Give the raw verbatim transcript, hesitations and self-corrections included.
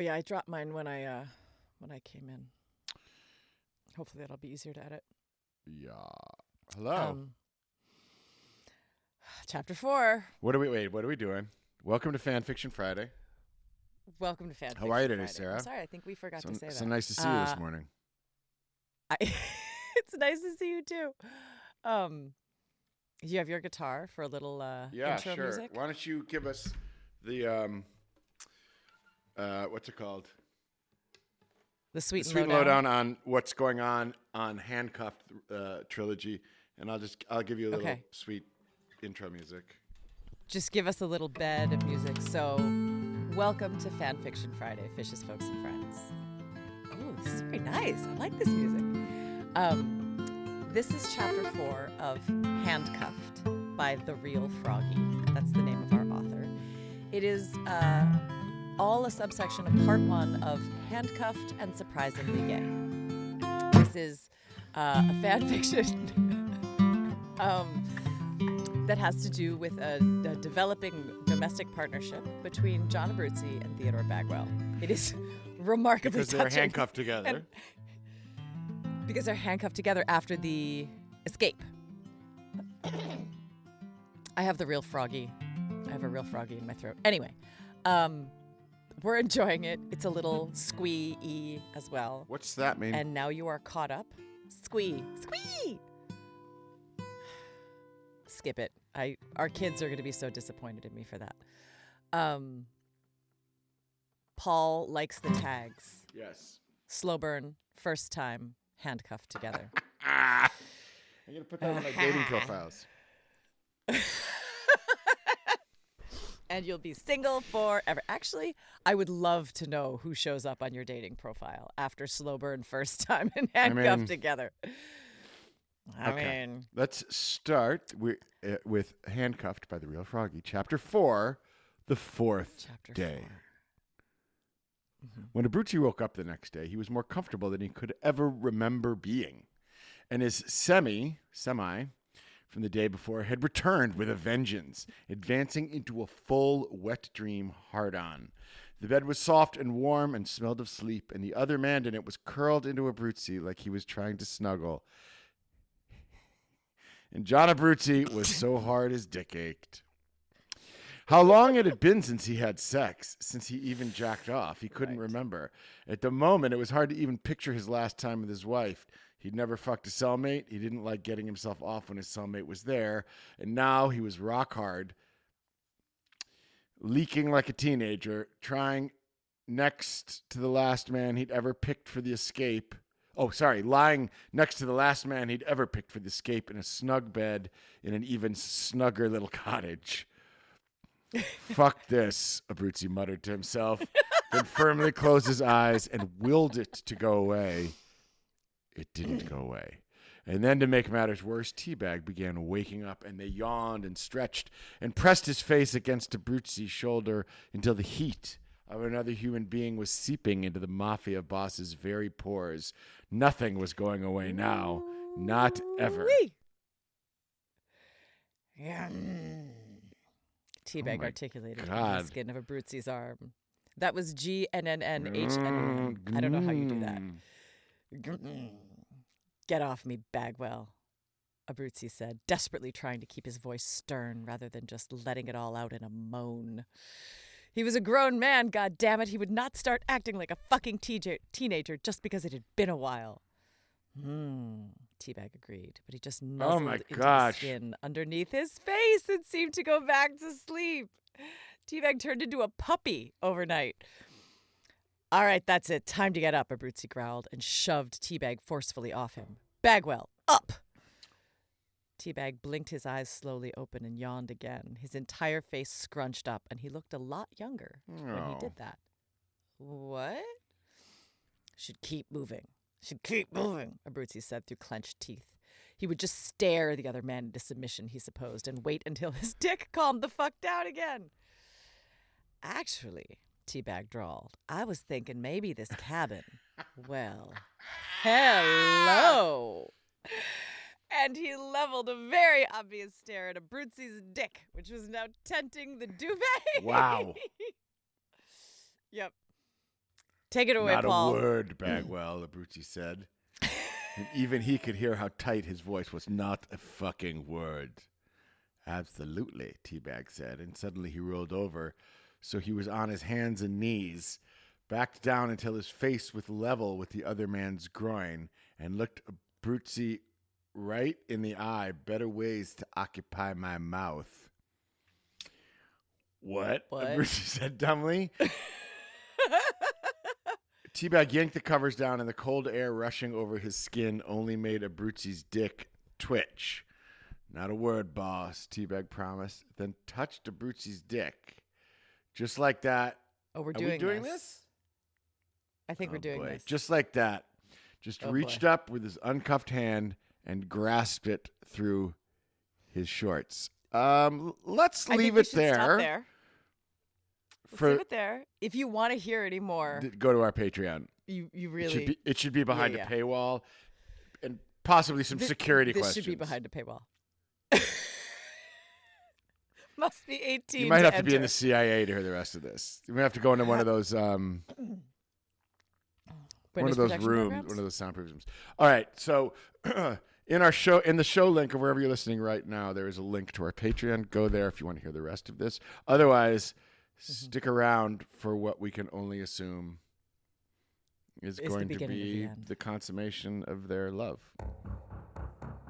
yeah, I dropped mine when I uh, when I came in. Hopefully that'll be easier to edit. Yeah. Hello. Um, chapter four. What are we? Wait. What are we doing? Welcome to Fan Fiction Friday. Welcome to Fan Fiction How are you today, Friday. Sarah? I'm sorry, I think we forgot So, to say that. so nice to see uh, you this morning. I it's nice to see you too. Um, you have your guitar for a little uh, Yeah, intro sure. music. Why don't you give us the um, uh, what's it called? The sweet, The sweet and lowdown. lowdown on what's going on on Handcuffed uh, trilogy, and I'll just I'll give you a little Okay. sweet intro music. Just give us a little bed of music. So, welcome to Fan Fiction Friday, Fishes, Folks, and Friends. Oh, this is very nice. I like this music. Um, this is chapter four of Handcuffed by The Real Froggy. That's the name of our author. It is uh, all a subsection of part one of Handcuffed and Surprisingly Gay. This is uh, a fan fiction um, that has to do with a, a developing domestic partnership between John Abruzzi and Theodore Bagwell. It is remarkably Because they're touching. handcuffed together. And- because they're handcuffed together after the escape. I have the real froggy. I have a real froggy in my throat. Anyway, um, we're enjoying it. It's a little squee-y as well. What's that mean? And now you are caught up. Squee. Squee! Skip it. I our kids are going to be so disappointed in me for that. Um, Paul likes the tags. yes. Slow burn, first time, handcuffed together. Ah, I'm gonna put that on my dating profiles. And you'll be single forever. Actually, I would love to know who shows up on your dating profile after slow burn, first time, and handcuffed mean- together. I Okay. mean, Let's start wi- uh, with Handcuffed by the Real Froggy, Chapter four, The Fourth chapter Day. four. When Abruzzi woke up the next day, he was more comfortable than he could ever remember being. And his semi, semi, from the day before had returned with a vengeance, advancing into a full wet dream hard-on. The bed was soft and warm and smelled of sleep, and the other man in it was curled into Abruzzi like he was trying to snuggle. And John Abruzzi was so hard his dick ached. How long it had been since he had sex, since he even jacked off, he couldn't Right. remember. At the moment, it was hard to even picture his last time with his wife. He'd never fucked a cellmate. He didn't like getting himself off when his cellmate was there. And now he was rock hard, leaking like a teenager, trying next to the last man he'd ever picked for the escape. Oh, sorry, lying next to the last man he'd ever picked for the escape in a snug bed in an even snugger little cottage. Fuck this, Abruzzi muttered to himself, then firmly closed his eyes and willed it to go away. It didn't go away. And then to make matters worse, Teabag began waking up, and they yawned and stretched and pressed his face against Abruzzi's shoulder until the heat of another human being was seeping into the mafia boss's very pores. Nothing was going away now. Not ever. Wee. Yum. Teabag Oh my articulated on God. the skin of Abruzzi's arm. That was G N N N H N N N. I don't know how you do that. Mm. Get off me, Bagwell, Abruzzi said, desperately trying to keep his voice stern rather than just letting it all out in a moan. He was a grown man, goddammit. He would not start acting like a fucking teacher, teenager just because it had been a while. Hmm, Teabag agreed, but he just nuzzled my into gosh. the skin underneath his face and seemed to go back to sleep. Teabag turned into a puppy overnight. All right, that's it. Time to get up, Abruzzi growled and shoved Teabag forcefully off him. Bagwell, up! Teabag blinked his eyes slowly open and yawned again. His entire face scrunched up, and he looked a lot younger when he Oh. did that. What? Should keep moving. Should keep moving, Abruzzi said through clenched teeth. He would just stare the other man into submission, he supposed, and wait until his dick calmed the fuck down again. Actually, Teabag drawled, I was thinking maybe this cabin. Well, hello. And he leveled a very obvious stare at Abruzzi's dick, which was now tenting the duvet. Wow. Yep. Take it away, Not Paul. a word, Bagwell, Abruzzi said. And even he could hear how tight his voice was. Not a fucking word. Absolutely, Teabag said, and suddenly he rolled over, so he was on his hands and knees, backed down until his face was level with the other man's groin, and looked Abruzzi right in the eye. Better ways to occupy my mouth. What? What? Abruzzi said dumbly. Teabag yanked the covers down, and the cold air rushing over his skin only made Abruzzi's dick twitch. Not a word, boss, Teabag promised, then touched Abruzzi's dick. Just like that. Oh, we're Are doing, we doing this. this? I think Oh, we're doing boy. this. Just like that. Just Oh, reached boy. up with his uncuffed hand and grasped it through his shorts. Um, let's I leave think we it should there. Stop there. Let's For leave it there. If you want to hear any more, th- go to our Patreon. you you It really should be, it should be behind Yeah, a paywall and possibly some Thi- security this questions. should be behind a paywall. Must be eighteen. You might to have to be in enter. the C I A to hear the rest of this. You might have to go into one of those um, one Witness of those protection rooms, programs? one of those soundproof rooms. All right, so in our show, in the show link of wherever you're listening right now, there is a link to our Patreon. Go there if you want to hear the rest of this. Otherwise, Mm-hmm. stick around for what we can only assume is Is the going to beginning of the be end. the consummation of their love.